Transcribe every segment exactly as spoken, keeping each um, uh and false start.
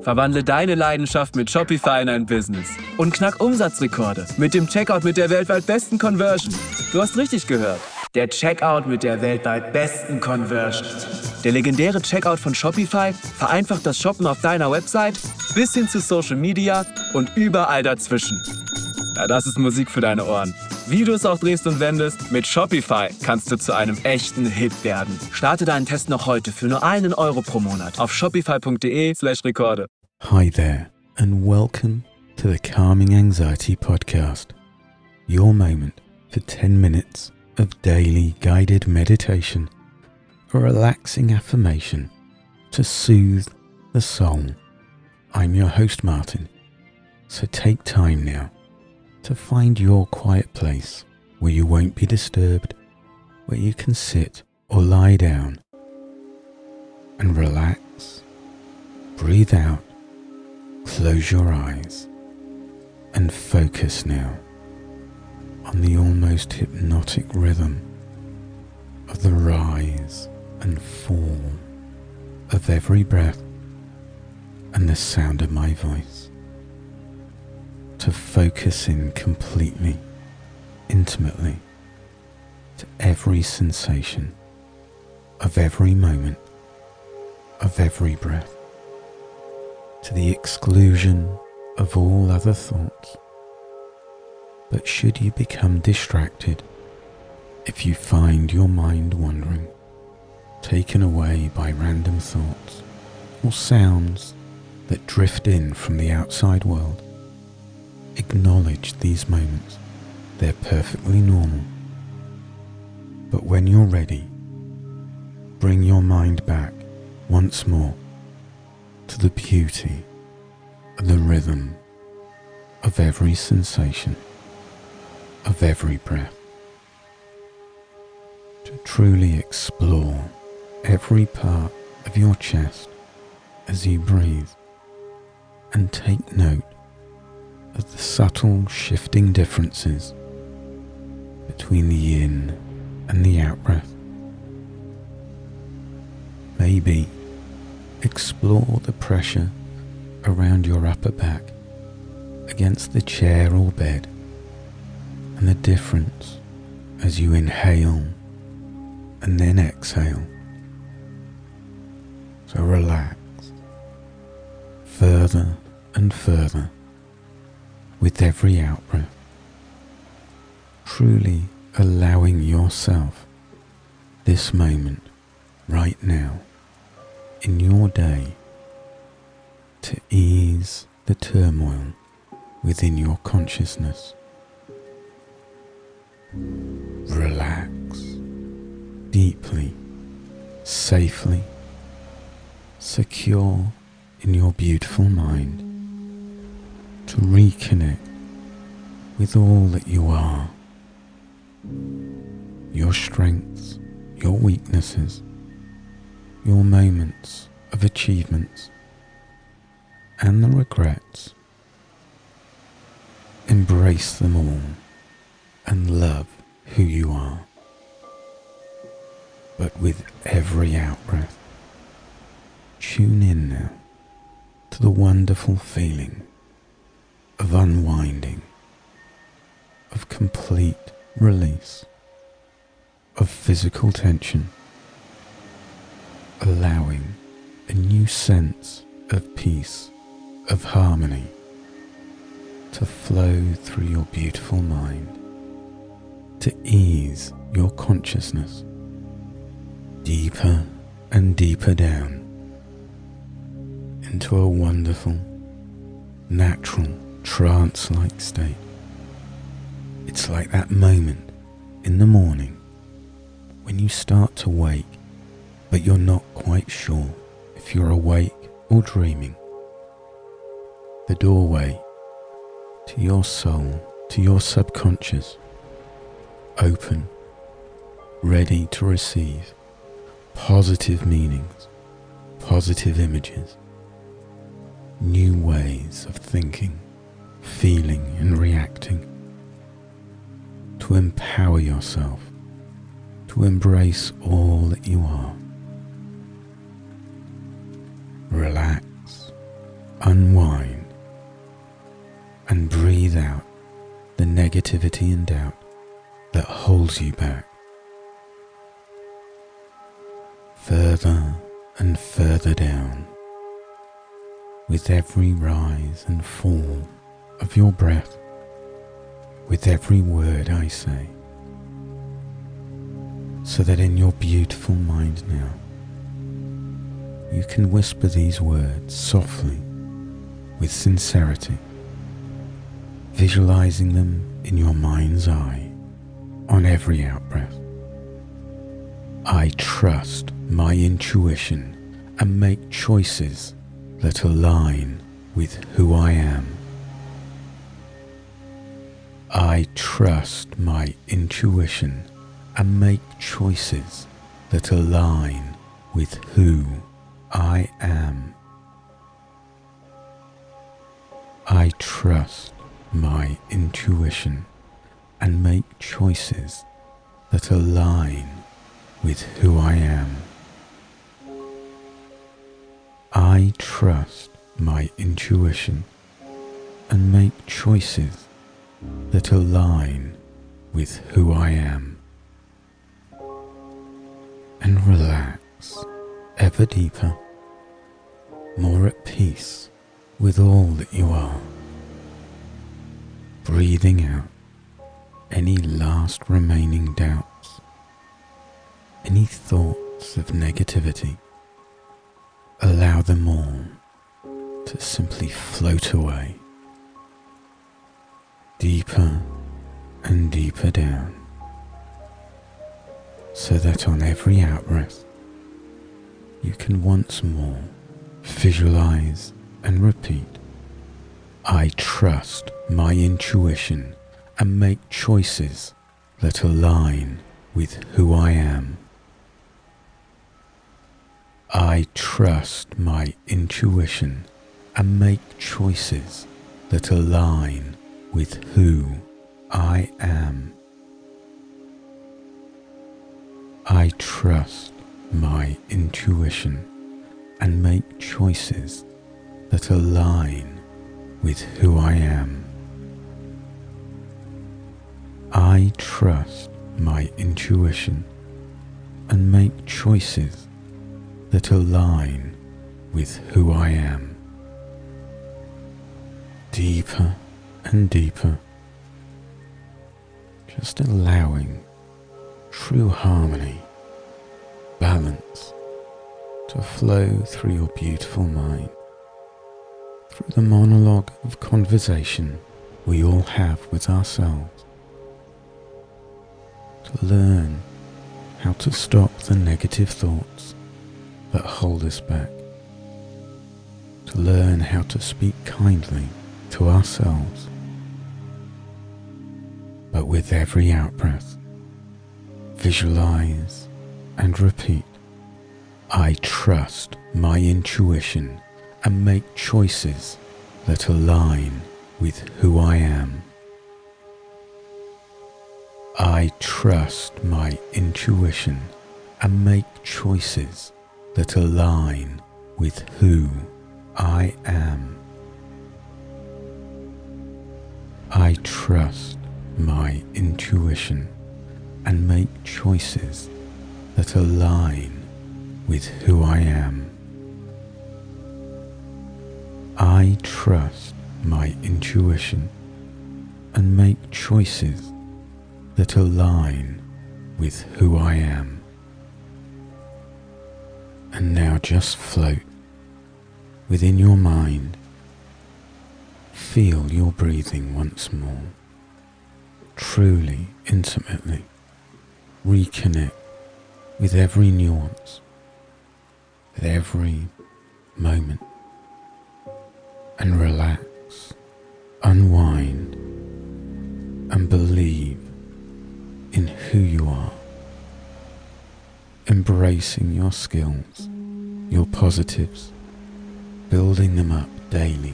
Verwandle deine Leidenschaft mit Shopify in ein Business und knack Umsatzrekorde mit dem Checkout mit der weltweit besten Conversion. Du hast richtig gehört. Der Checkout mit der weltweit besten Conversion. Der legendäre Checkout von Shopify vereinfacht das Shoppen auf deiner Website bis hin zu Social Media und überall dazwischen. Ja, das ist Musik für deine Ohren. Wie du es auch drehst und wendest, mit Shopify kannst du zu einem echten Hit werden. Starte deinen Test noch heute für nur einen Euro pro Monat auf shopify.de slash Rekorde. Hi there and welcome to the Calming Anxiety Podcast. Your moment for ten minutes of daily guided meditation, a relaxing affirmation to soothe the soul. I'm your host Martin, so take time now to find your quiet place where you won't be disturbed, where you can sit or lie down and relax, breathe out, close your eyes and focus now on the almost hypnotic rhythm of the rise and fall of every breath and the sound of my voice. To focus in completely, intimately, to every sensation of every moment, of every breath, to the exclusion of all other thoughts. But should you become distracted, if you find your mind wandering, taken away by random thoughts or sounds that drift in from the outside world, acknowledge these moments. They're perfectly normal. But when you're ready, bring your mind back once more to the beauty and the rhythm of every sensation, of every breath. To truly explore every part of your chest as you breathe and take note of the subtle shifting differences between the in and the out breath. Maybe explore the pressure around your upper back against the chair or bed and the difference as you inhale and then exhale. So relax further and further with every out-breath, truly allowing yourself this moment right now in your day to ease the turmoil within your consciousness. Relax deeply, safely, secure in your beautiful mind, to reconnect with all that you are, your strengths, your weaknesses, your moments of achievements, and the regrets. Embrace them all and love who you are. But with every out-breath, tune in now to the wonderful feeling of unwinding, of complete release, of physical tension, allowing a new sense of peace, of harmony to flow through your beautiful mind, to ease your consciousness deeper and deeper down into a wonderful, natural, trance-like state. It's like that moment in the morning when you start to wake, but you're not quite sure if you're awake or dreaming. The doorway to your soul, to your subconscious, open, ready to receive positive meanings, positive images, new ways of thinking, feeling and reacting, to empower yourself, to embrace all that you are. Relax unwind, and breathe out the negativity and doubt that holds you back. Further and further down, with every rise and fall of your breath, with every word I say, so that in your beautiful mind now, you can whisper these words softly, with sincerity, visualizing them in your mind's eye on every out-breath. I trust my intuition and make choices that align with who I am. I trust my intuition and make choices that align with who I am. I trust my intuition and make choices that align with who I am. I trust my intuition and make choices that align with who I am. And relax ever deeper, more at peace with all that you are. Breathing out any last remaining doubts, any thoughts of negativity. Allow them all to simply float away, deeper and deeper down, so that on every out-breath you can once more visualize and repeat, I trust my intuition and make choices that align with who I am. I trust my intuition and make choices that align with who I am. I trust my intuition and make choices that align with who I am. I trust my intuition and make choices that align with who I am. Deeper and deeper, just allowing true harmony, balance to flow through your beautiful mind, through the monologue of conversation we all have with ourselves, to learn how to stop the negative thoughts that hold us back, to learn how to speak kindly to ourselves. But with every out-breath, visualize and repeat, I trust my intuition and make choices that align with who I am. I trust my intuition and make choices that align with who I am. I trust my intuition and make choices that align with who I am. I trust my intuition and make choices that align with who I am. And now just float within your mind. Feel your breathing once more, truly, intimately. Reconnect with every nuance, with every moment, and relax, unwind, and believe in who you are, embracing your skills, your positives, building them up daily,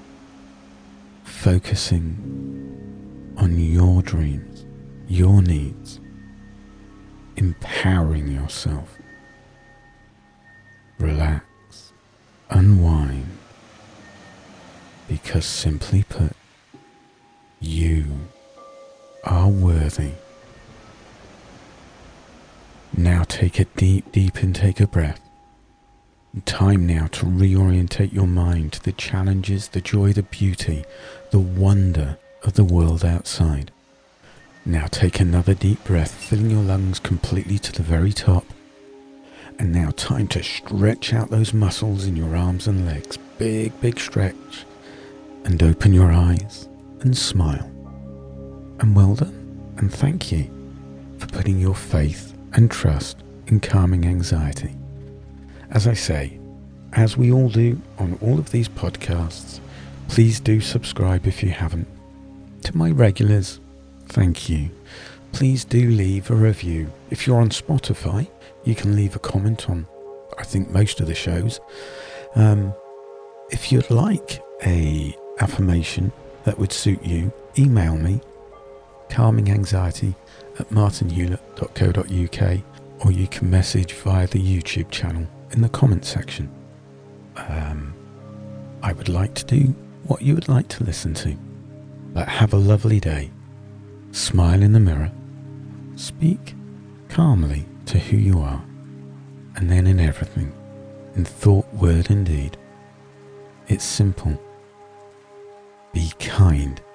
focusing on your dreams, your needs, empowering yourself. Relax, unwind, because simply put, you are worthy. Now take a deep, deep intake of breath. Time now to reorientate your mind to the challenges, the joy, the beauty, the wonder of the world outside. Now take another deep breath, filling your lungs completely to the very top. And now time to stretch out those muscles in your arms and legs. Big, big stretch. And open your eyes and smile. And well done. And thank you for putting your faith and trust in calming anxiety. As I say, as we all do on all of these podcasts, please do subscribe if you haven't. To my regulars, thank you. Please do leave a review. If you're on Spotify, you can leave a comment on, I think, most of the shows. Um, if you'd like a affirmation that would suit you, email me, calminganxiety at martin hewlett dot co dot uk, or you can message via the YouTube channel in the comment section. Um, I would like to do what you would like to listen to. But have a lovely day. Smile in the mirror. Speak calmly to who you are. And then in everything, in thought, word and deed, it's simple. Be kind